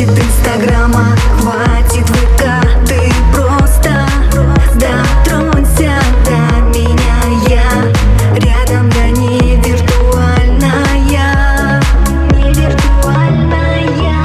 Хватит инстаграма, хватит ВК, ты просто дотронься до меня. Я рядом, да не виртуальная, не виртуальная.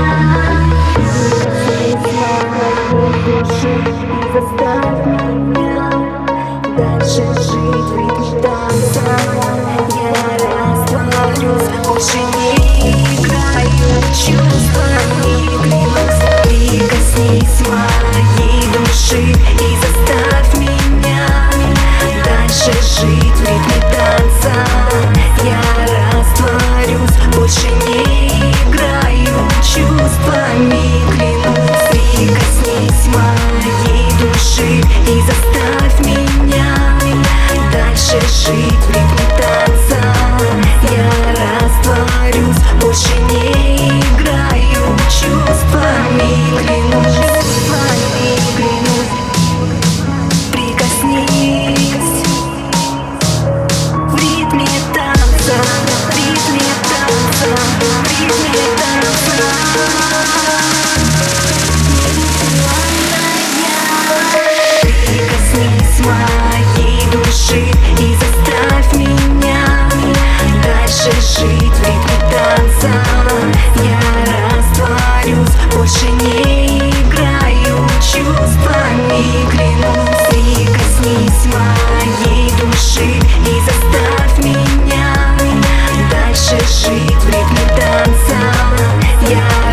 Заставь меня дальше жить в ритме танца. Я растворюсь, больше не играю чувствами. Прикоснись моей души и заставь меня дальше жить в ритме танца. Я растворюсь, больше не играю чувствами. Клянусь, прикоснись моей души и заставь меня дальше жить в ритме танца. Я растворюсь, больше не играю чувствами. Клянусь, прикоснись в ритме танца, в ритме танца, в ритме танца. Прикоснись моей души и заставь меня дальше жить в ритме танца. Я растворюсь, больше не играю чувствами. Клянусь, прикоснись моей души и заставь меня дальше жить в ритме танца. Я